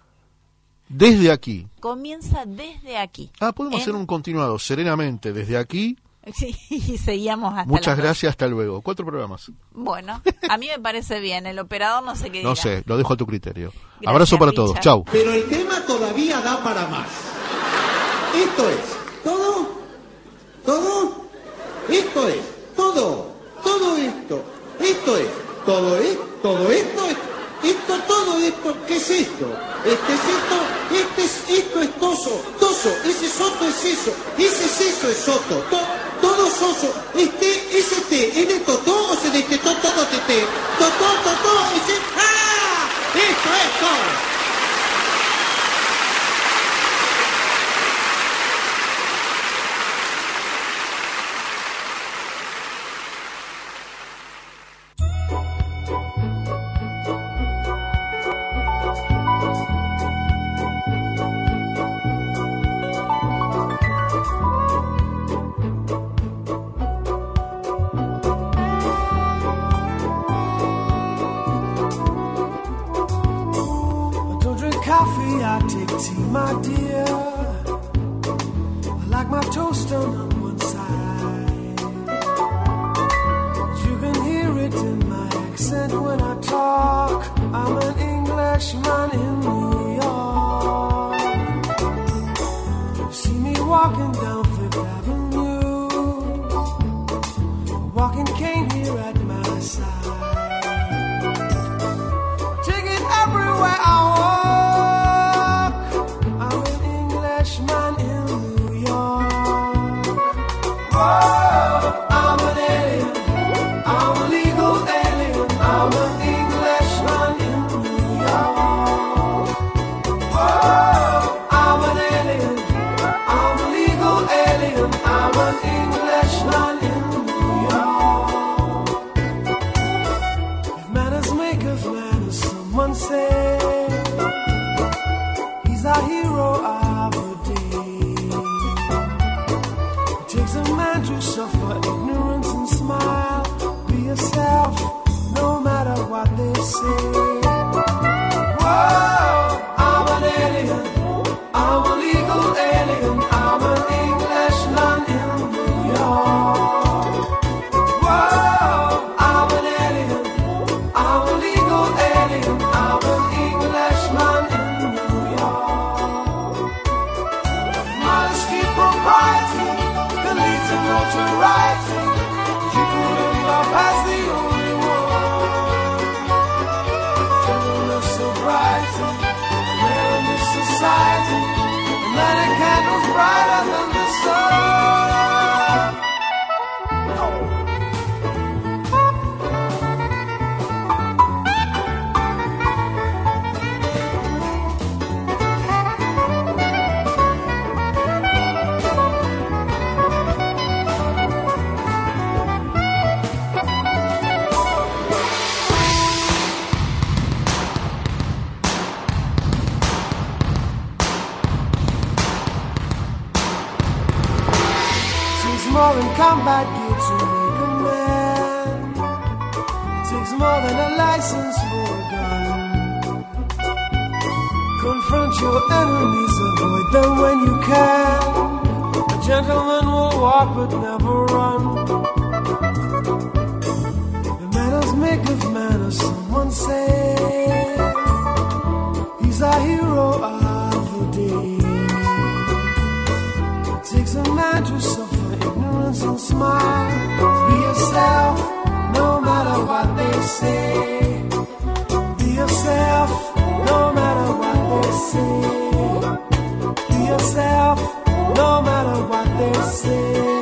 Desde aquí. Comienza desde aquí. Ah, podemos en... hacer un continuado, serenamente, desde aquí. Sí, y seguíamos hasta Muchas gracias, hasta luego. Cuatro programas. Bueno, a mí me parece bien. El operador no sé qué dirá. No sé, lo dejo a tu criterio. Gracias, abrazo para Richard. todos. Chau. Pero el tema todavía da para más. Esto es todo, todo, esto es todo, todo esto, esto es todo, es todo esto, es, esto, todo esto, ¿qué es esto? Este es esto, este es, esto es toso, toso, ese soto es eso, ese es eso es soto, to, todo soso, este, ese te, es de totó o se de este todo tete, totó, totó, ese, ¡ah! Esto es todo. My dear, I like my toast done on one side. You can hear it in my accent when I talk. I'm an Englishman in New York. You see me walking down Fifth Avenue. more than combat gear to make a man. It takes more than a license for a gun. Confront your enemies, avoid them when you can. A gentleman will walk but never run. The manners make of manners, someone say. He's a hero of the day. It takes a man to suffer ignorance and smile. Be yourself, no matter what they say. Be yourself, no matter what they say. Be yourself, no matter what they say.